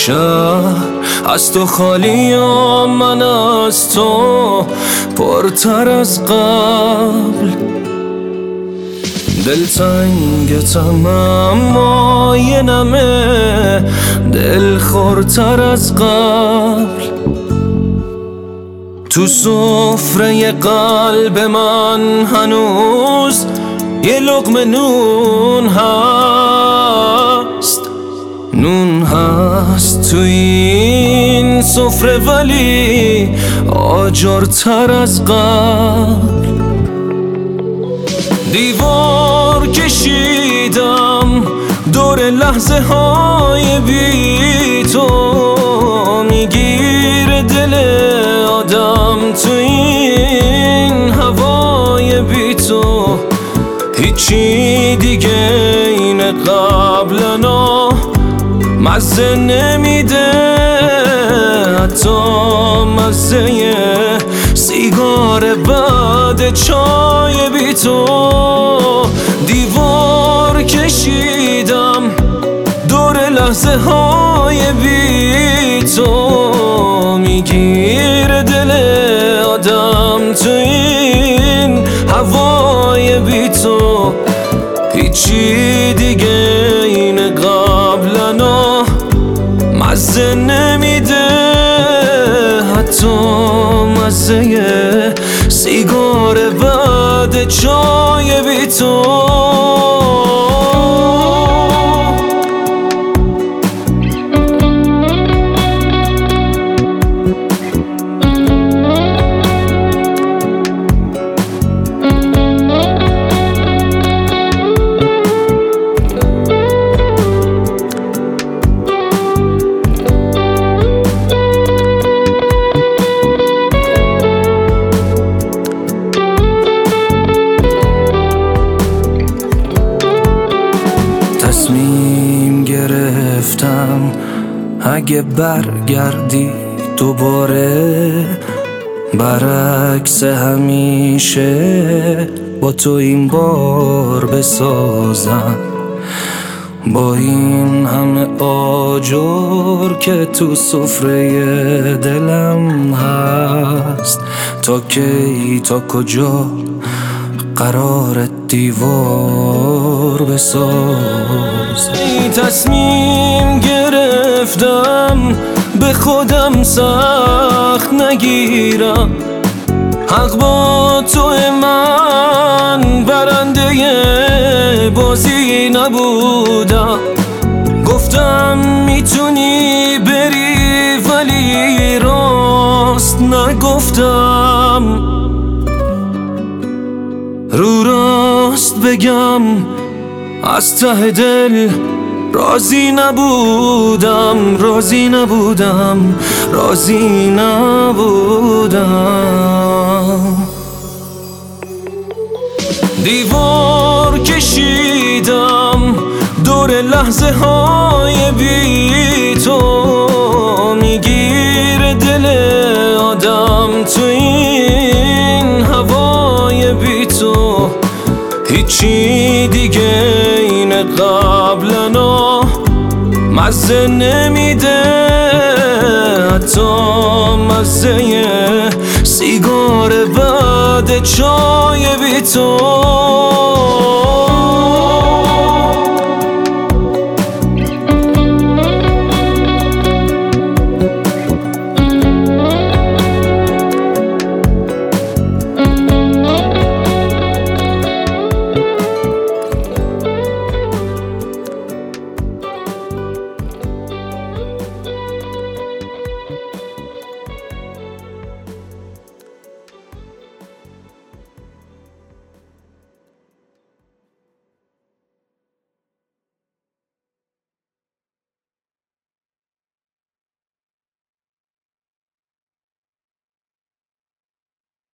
شهر از تو خالی و من از تو پرتر از قبل. دلتنگتم اما یه نمه دلخورتر از قبل. تو سفره قلب من هنوز یه لقمه نون هست. نون هست تو این سفره ولی آجرتر از قبل. دیوار کشیدم دور لحظه های بی تو، میگیره دل آدم تو این هوای بی تو. هیچی دیگه این قبلنا مزه نمیده، حتی مزه سیگار بعد چای بی تو. دیوار کشیدم دور لحظه های بی تو، میگیره دل آدم تو این هوای بی تو. هیچی دیگه این قبلنا مزه نمیده، حتی مزه سیگار بعد چای بی تو. تصمیم گرفتم اگه برگردی دوباره، برعکس همیشه با تو این بار بسازم. با این همه آجر که تو سفره دلم هست، تا کی تا کجا قرار دیوار بساز. تصمیم گرفتم به خودم سخت نگیرم، حق با تو من برنده بازی نبودم. گفتم میتونی بری ولی راست نگفتم. رو راست بگم از ته دل راضی نبودم، راضی نبودم، راضی نبودم. دیوار کشیدم دور لحظه های بی تو، میگیره دل آدم تو این هوای بی تو. هیچی دیگه این قبلنا مزه نمیده، حتی مزه سیگار بعد چای بی تو.